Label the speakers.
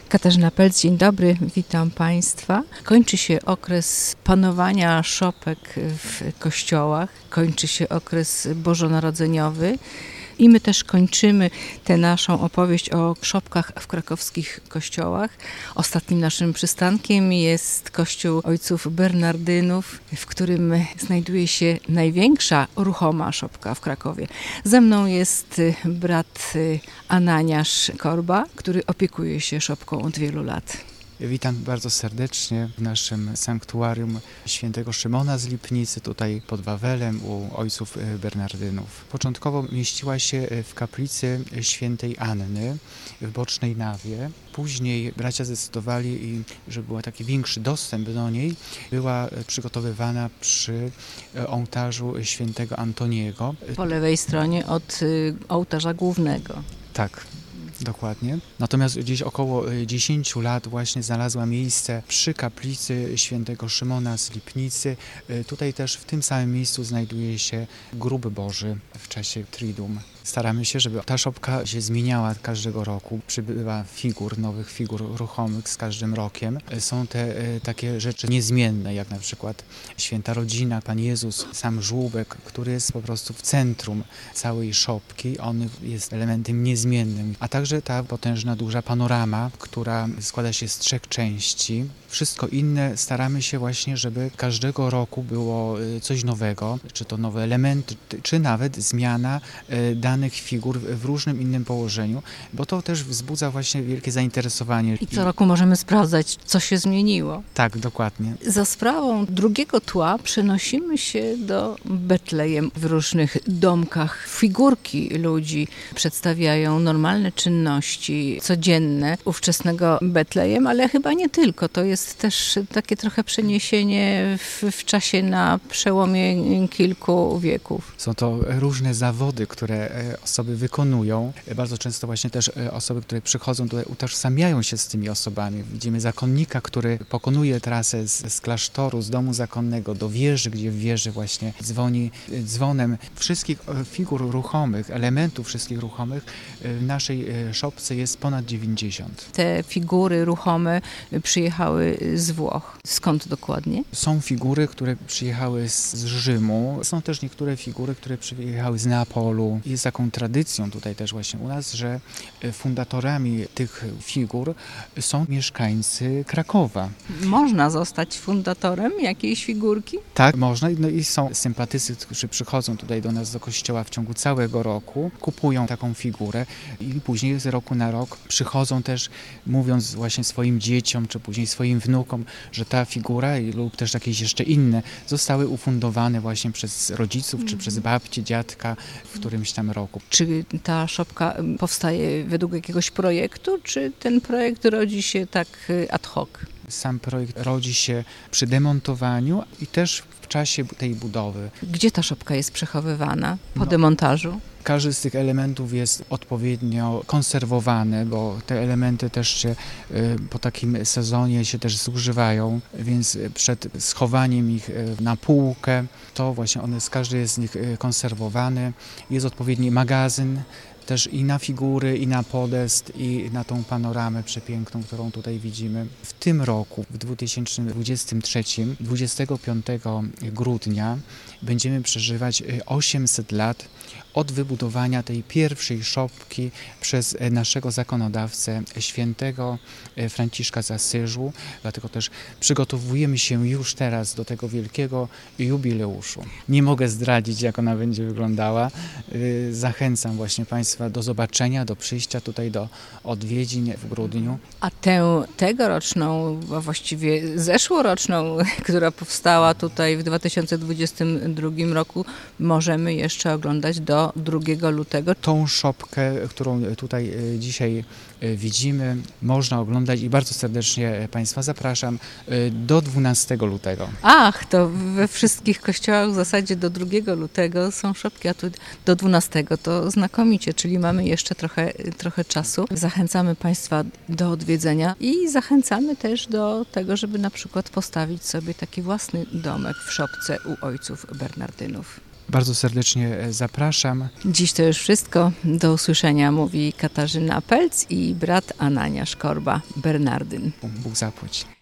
Speaker 1: Katarzyna Pelc, dzień dobry, witam Państwa. Kończy się okres panowania szopek w kościołach, kończy się okres bożonarodzeniowy i my też kończymy tę naszą opowieść o szopkach w krakowskich kościołach. Ostatnim naszym przystankiem jest kościół ojców Bernardynów, w którym znajduje się największa ruchoma szopka w Krakowie. Ze mną jest brat Ananiasz Korba, który opiekuje się szopką od wielu lat.
Speaker 2: Witam bardzo serdecznie w naszym sanktuarium świętego Szymona z Lipnicy, tutaj pod Wawelem u ojców Bernardynów. Początkowo mieściła się w kaplicy świętej Anny w bocznej nawie. Później bracia zdecydowali, żeby był taki większy dostęp do niej, była przygotowywana przy ołtarzu świętego Antoniego.
Speaker 1: Po lewej stronie od ołtarza głównego.
Speaker 2: Tak. Dokładnie. Natomiast gdzieś około 10 lat właśnie znalazła miejsce przy kaplicy świętego Szymona z Lipnicy. Tutaj też w tym samym miejscu znajduje się grób Boży w czasie Triduum. Staramy się, żeby ta szopka się zmieniała każdego roku. Przybywa nowych figur ruchomych z każdym rokiem. Są te takie rzeczy niezmienne, jak na przykład Święta Rodzina, Pan Jezus, sam żłóbek, który jest po prostu w centrum całej szopki. On jest elementem niezmiennym. A także ta potężna, duża panorama, która składa się z 3 części. Wszystko inne staramy się właśnie, żeby każdego roku było coś nowego, czy to nowe elementy, czy nawet zmiana danych figur w różnym innym położeniu, bo to też wzbudza właśnie wielkie zainteresowanie.
Speaker 1: I co roku możemy sprawdzać, co się zmieniło.
Speaker 2: Tak, dokładnie.
Speaker 1: Za sprawą drugiego tła przenosimy się do Betlejem. W różnych domkach figurki ludzi przedstawiają normalne czynności codzienne ówczesnego Betlejem, ale chyba nie tylko. To jest też takie trochę przeniesienie w czasie na przełomie kilku wieków.
Speaker 2: Są to różne zawody, które osoby wykonują. Bardzo często właśnie też osoby, które przychodzą tutaj, utożsamiają się z tymi osobami. Widzimy zakonnika, który pokonuje trasę z klasztoru, z domu zakonnego do wieży, gdzie w wieży właśnie dzwoni dzwonem. Wszystkich figur ruchomych, elementów wszystkich ruchomych w naszej szopce jest ponad 90.
Speaker 1: Te figury ruchome przyjechały z Włoch. Skąd dokładnie?
Speaker 2: Są figury, które przyjechały z Rzymu. Są też niektóre figury, które przyjechały z Neapolu. Jest taką tradycją tutaj też właśnie u nas, że fundatorami tych figur są mieszkańcy Krakowa.
Speaker 1: Można zostać fundatorem jakiejś figurki?
Speaker 2: Tak, można. No i są sympatycy, którzy przychodzą tutaj do nas do kościoła w ciągu całego roku, kupują taką figurę i później z roku na rok przychodzą też, mówiąc właśnie swoim dzieciom, czy później swoim wnukom, że ta figura lub też jakieś jeszcze inne zostały ufundowane właśnie przez rodziców, czy przez babcię, dziadka w którymś tam roku.
Speaker 1: Czy ta szopka powstaje według jakiegoś projektu, czy ten projekt rodzi się tak ad hoc?
Speaker 2: Sam projekt rodzi się przy demontowaniu i też w czasie tej budowy.
Speaker 1: Gdzie ta szopka jest przechowywana po demontażu?
Speaker 2: Każdy z tych elementów jest odpowiednio konserwowany, bo te elementy też się po takim sezonie się też zużywają, więc przed schowaniem ich na półkę, to właśnie każdy jest z nich konserwowany. Jest odpowiedni magazyn, też i na figury, i na podest, i na tą panoramę przepiękną, którą tutaj widzimy. W tym roku, w 2023, 25 grudnia, będziemy przeżywać 800 lat od wybudowania tej pierwszej szopki przez naszego zakonodawcę, świętego Franciszka z Asyżu. Dlatego też przygotowujemy się już teraz do tego wielkiego jubileuszu. Nie mogę zdradzić, jak ona będzie wyglądała. Zachęcam właśnie Państwa do zobaczenia, do przyjścia tutaj do odwiedzin w grudniu.
Speaker 1: A tegoroczną, a właściwie zeszłoroczną, która powstała tutaj w 2022 roku, możemy jeszcze oglądać do 2 lutego.
Speaker 2: Tą szopkę, którą tutaj dzisiaj widzimy, można oglądać i bardzo serdecznie Państwa zapraszam do 12 lutego.
Speaker 1: Ach, to we wszystkich kościołach w zasadzie do 2 lutego są szopki, a tu do 12 to znakomicie, czyli mamy jeszcze trochę czasu. Zachęcamy Państwa do odwiedzenia i zachęcamy też do tego, żeby na przykład postawić sobie taki własny domek w szopce u ojców Bernardynów.
Speaker 2: bardzo serdecznie zapraszam.
Speaker 1: Dziś to już wszystko. Do usłyszenia, mówi Katarzyna Pelc i brat Anania Szkorba, Bernardyn.
Speaker 2: Bóg zapłać.